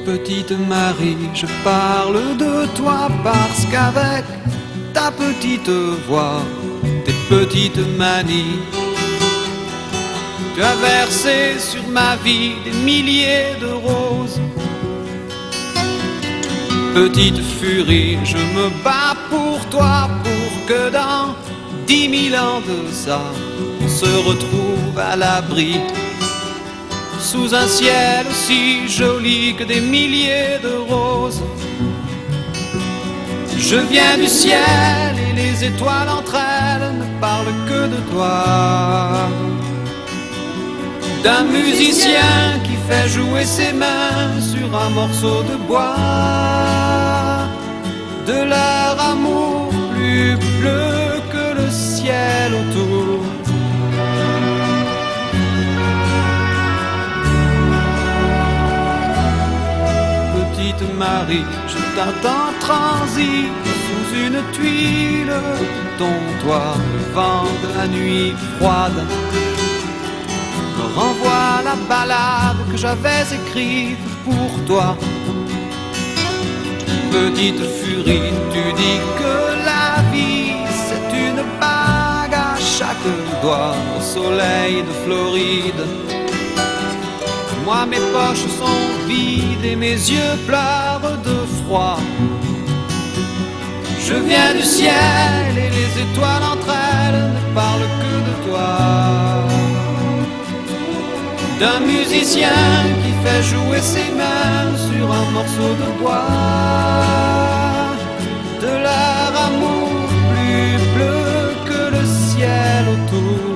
Petite Marie, je parle de toi parce qu'avec ta petite voix, tes petites manies, tu as versé sur ma vie des milliers de roses. Petite furie, je me bats pour toi, pour que dans 10 000 ans de ça, on se retrouve à l'abri, sous un ciel aussi joli que des milliers de roses. Je viens du ciel et les étoiles entre elles ne parlent que de toi. D'un musicien qui fait jouer ses mains sur un morceau de bois, de leur amour plus bleu que le ciel autour. Petite Marie, je t'attends transi sous une tuile, ton toit, le vent de la nuit froide me renvoie la ballade que j'avais écrite pour toi. Petite furie, tu dis que la vie c'est une bague à chaque doigt au soleil de Floride. Moi mes poches sont vides et mes yeux pleurent de froid. Je viens du ciel et les étoiles entre elles ne parlent que de toi. D'un musicien qui fait jouer ses mains sur un morceau de bois, de leur amour plus bleu que le ciel autour.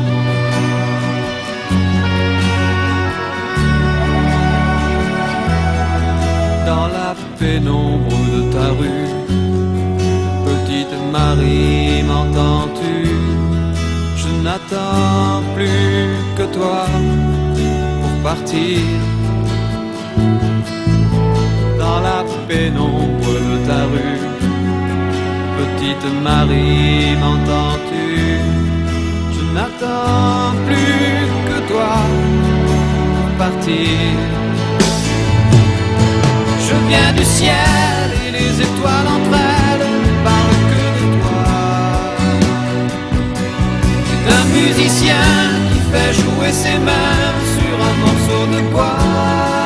Dans la pénombre de ta rue, petite Marie, m'entends-tu? Je n'attends plus que toi pour partir. Dans la pénombre de ta rue, petite Marie, m'entends-tu? Je n'attends plus que toi pour partir. Je viens du ciel et les étoiles entre elles ne parlent que de toi. C'est un musicien qui fait jouer ses mains sur un morceau de bois.